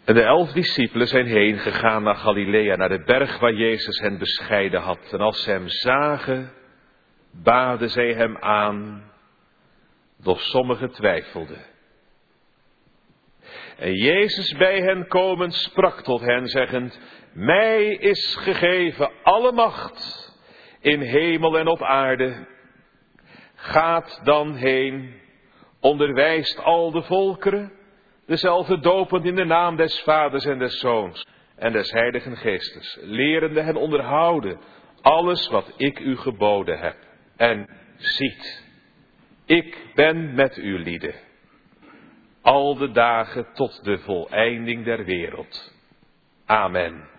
En de 11 discipelen zijn heen gegaan naar Galilea, naar de berg waar Jezus hen bescheiden had. En als ze hem zagen, baden zij hem aan, doch sommigen twijfelden. En Jezus bij hen komend sprak tot hen, zeggend: mij is gegeven alle macht in hemel en op aarde. Gaat dan heen, onderwijst al de volkeren, dezelfde dopend in de naam des Vaders en des Zoons en des Heiligen Geestes, lerende hen onderhouden alles wat ik u geboden heb. En ziet, ik ben met u lieden, al de dagen tot de voleinding der wereld. Amen.